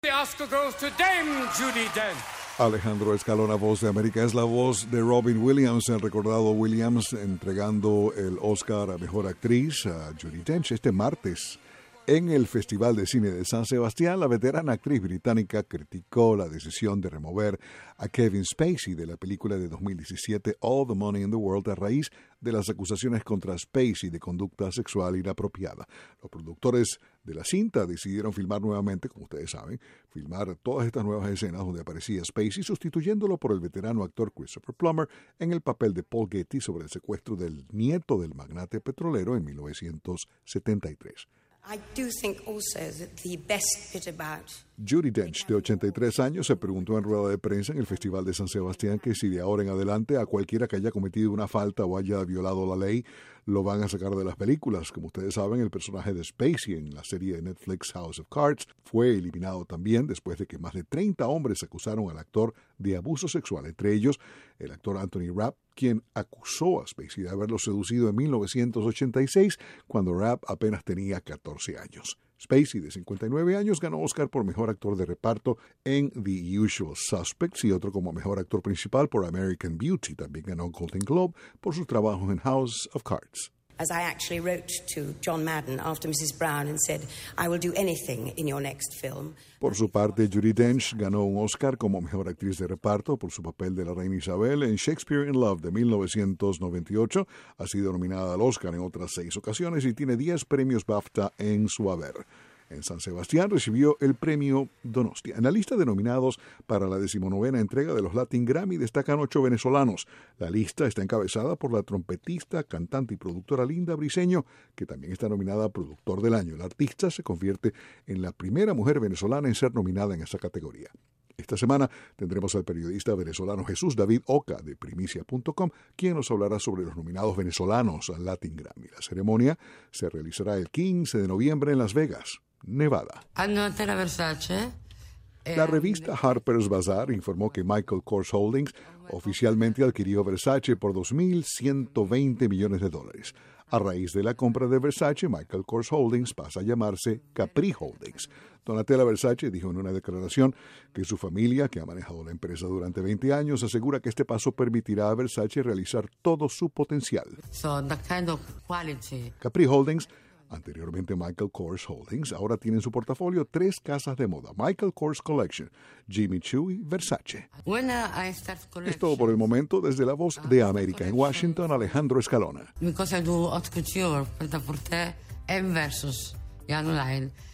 The Oscar goes to Dame Judi Dench. Alejandro Escalona, Voz de América, es la voz de Robin Williams, el recordado Williams, entregando el Oscar a Mejor Actriz a Judi Dench este martes. En el Festival de Cine de San Sebastián, la veterana actriz británica criticó la decisión de remover a Kevin Spacey de la película de 2017 All the Money in the World a raíz de las acusaciones contra Spacey de conducta sexual inapropiada. Los productores de la cinta decidieron filmar nuevamente, como ustedes saben, filmar todas estas nuevas escenas donde aparecía Spacey, sustituyéndolo por el veterano actor Christopher Plummer en el papel de Paul Getty sobre el secuestro del nieto del magnate petrolero en 1973. I do think also that the best bit about Judi Dench, de 83 años, se preguntó en rueda de prensa en el Festival de San Sebastián que si de ahora en adelante a cualquiera que haya cometido una falta o haya violado la ley lo van a sacar de las películas. Como ustedes saben, el personaje de Spacey en la serie de Netflix House of Cards fue eliminado también después de que más de 30 hombres acusaron al actor de abuso sexual, entre ellos el actor Anthony Rapp, quien acusó a Spacey de haberlo seducido en 1986 cuando Rapp apenas tenía 14 años. Spacey, de 59 años, ganó Oscar por Mejor Actor de Reparto en The Usual Suspects y otro como Mejor Actor Principal por American Beauty. También ganó Golden Globe por sus trabajos en House of Cards. as I actually wrote to John Madden after Mrs. Brown and said, I will do anything in your next film. Por su parte, Judi Dench ganó un Oscar como Mejor Actriz de Reparto por su papel de la Reina Isabel en Shakespeare in Love de 1998. Ha sido nominada al Oscar en otras 6 ocasiones y tiene 10 premios BAFTA en su haber. En San Sebastián recibió el premio Donostia. En la lista de nominados para la 19ª entrega de los Latin Grammy destacan 8 venezolanos. La lista está encabezada por la trompetista, cantante y productora Linda Briceño, que también está nominada a Productor del Año. La artista se convierte en la primera mujer venezolana en ser nominada en esa categoría. Esta semana tendremos al periodista venezolano Jesús David Oca de Primicia.com, quien nos hablará sobre los nominados venezolanos al Latin Grammy. La ceremonia se realizará el 15 de noviembre en Las Vegas, Nevada. La revista Harper's Bazaar informó que Michael Kors Holdings oficialmente adquirió Versace por $2.120 millones. A raíz de la compra de Versace, Michael Kors Holdings pasa a llamarse Capri Holdings. Donatella Versace dijo en una declaración que su familia, que ha manejado la empresa durante 20 años, asegura que este paso permitirá a Versace realizar todo su potencial. Capri Holdings, anteriormente Michael Kors Holdings, ahora tiene en su portafolio 3 casas de moda: Michael Kors Collection, Jimmy Choo y Versace. Es todo por el momento. Desde la Voz de América en Washington, Alejandro Escalona. Because I do haute couture, pret-à-porter and versus Jan Lyle.